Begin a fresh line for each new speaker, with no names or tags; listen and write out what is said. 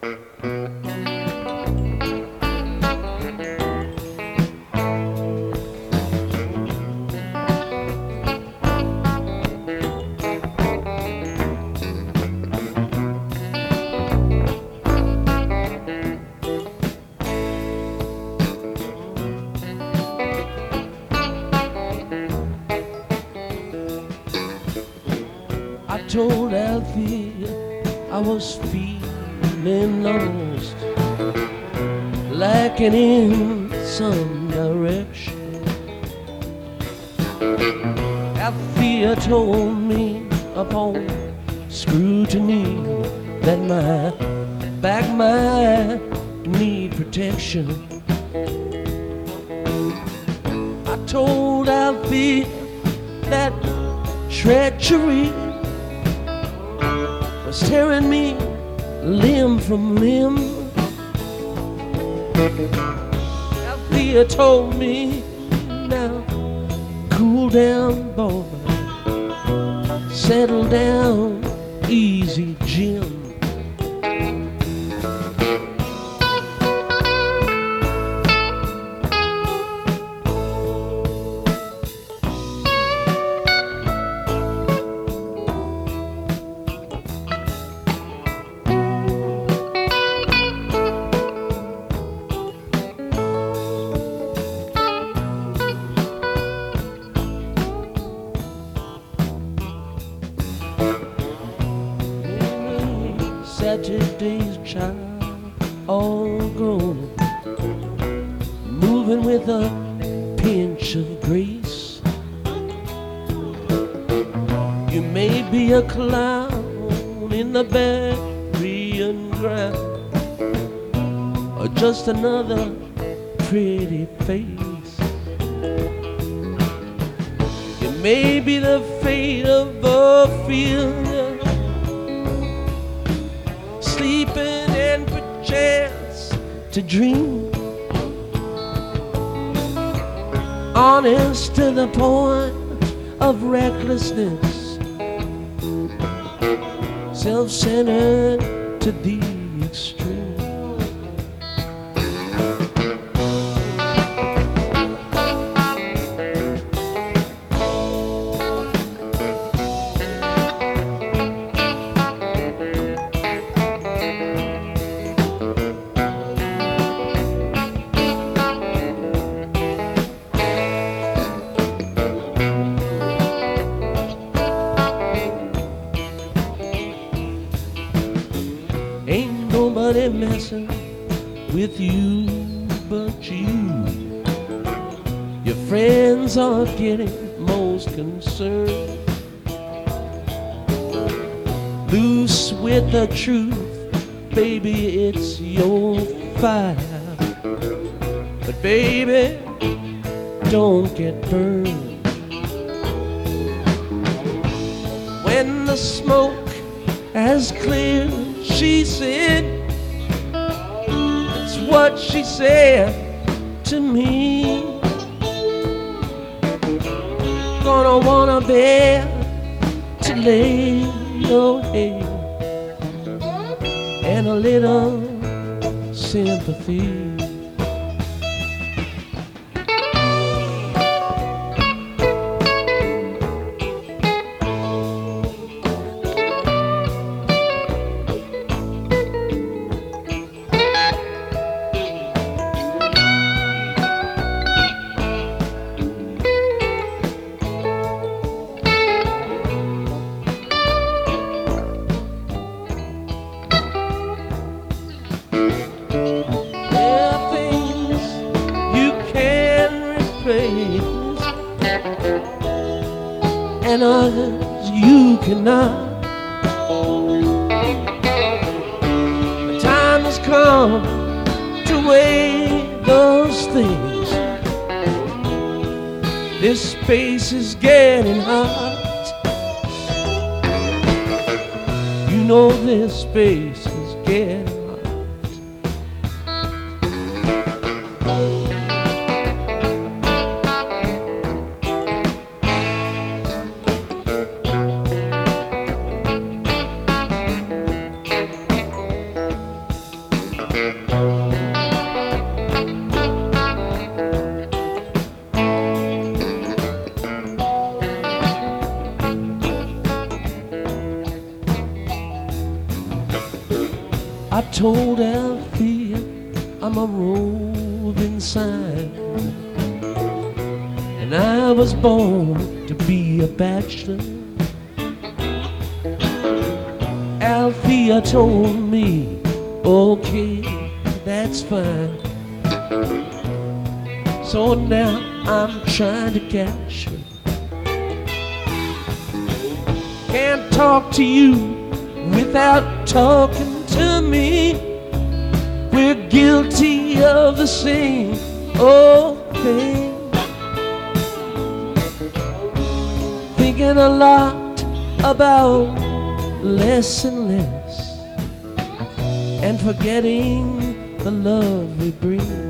I told Althea I was feeling lost, lacking in some direction. Althea told me upon scrutiny that my back might need protection. I told Althea that treachery was tearing me limb from limb. Althea told me, now cool down, boy, settle down, easy, Jim. Saturday's child, all grown, moving with a pinch of grace. You may be a clown in the burying ground, or just another pretty face. You may be the fate of a failure, sleeping and perchance to dream, honest to the point of recklessness, self-centered to the extreme. Ain't nobody messing with you but you. Your friends are getting most concerned. Loose with the truth, baby, it's your fire. But baby, don't get burned. When the smoke has cleared, she said, that's what she said to me. Gonna want a bed to lay your head and a little sympathy. And others you cannot. The time has come to weigh those things. This space is getting hot. You know this space is getting hot. I told Althea I'm a roving sign, and I was born to be a bachelor. Althea told me, okay, that's fine. So now I'm trying to catch her. Can't talk to you without talking to me. We're guilty of the same old thing. Thinking a lot about less and less, and forgetting the love we bring.